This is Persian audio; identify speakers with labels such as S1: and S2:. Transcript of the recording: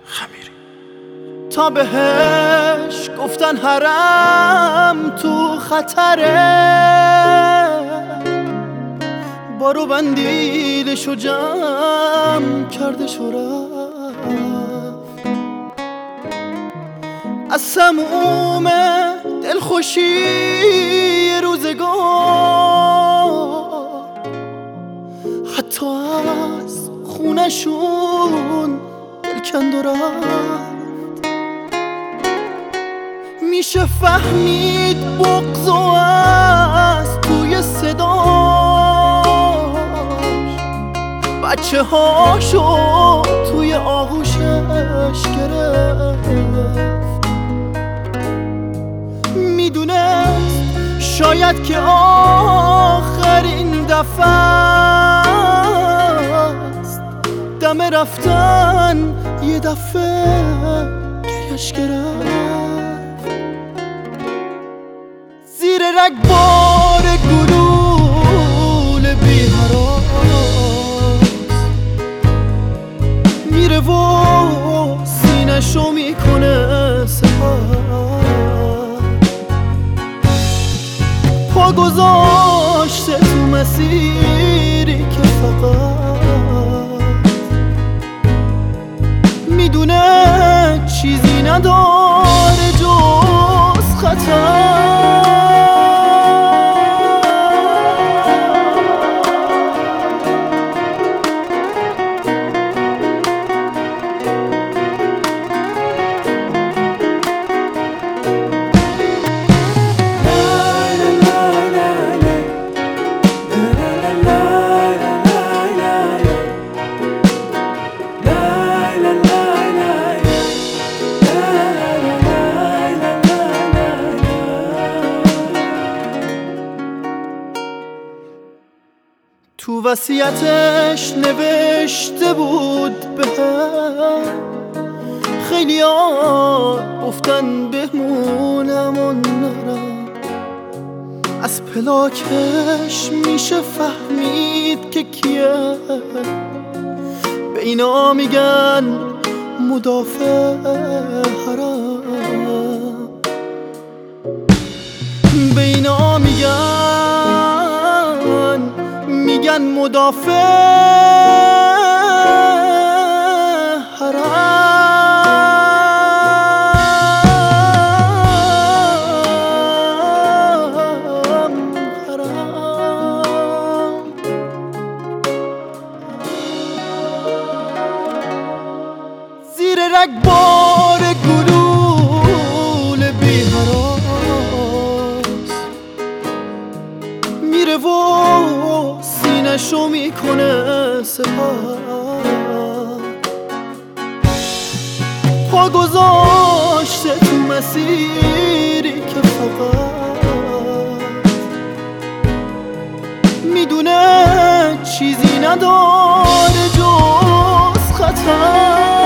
S1: خمیری. تا بهش گفتن حرم تو خطره، بارو بندیلشو جمع کردش و رفت. از سموم دلخوشی روزگار، حتی از خونشون دل کند و رفت. میشه فهمید بغض و از توی صداش، بچه هاشو توی آغوشش گرفت. میدونست شاید که آخرین دفعه است، دم رفتن یه دفعه گریش گرفت. زیر رگبار گلول بی‌هراس میره و سینه‌شو میکنه سپر. پا گذاشته تو مسیری که فقط میدونه چیزی نداره جز خطر. تو وصیتش نوشته بود بهم، خیلی ها گفتن بمونم و نرم. از پلاکش میشه فهمید که کیه، به اینا میگن مدافع حرم. به اینا میگن مدافع حرم. زیر رگبار گلول بی‌هراس میره و سینه‌شو میکنه سپر. پا گذاشته تو مسیری که فقط میدونه چیزی نداره جز خطر.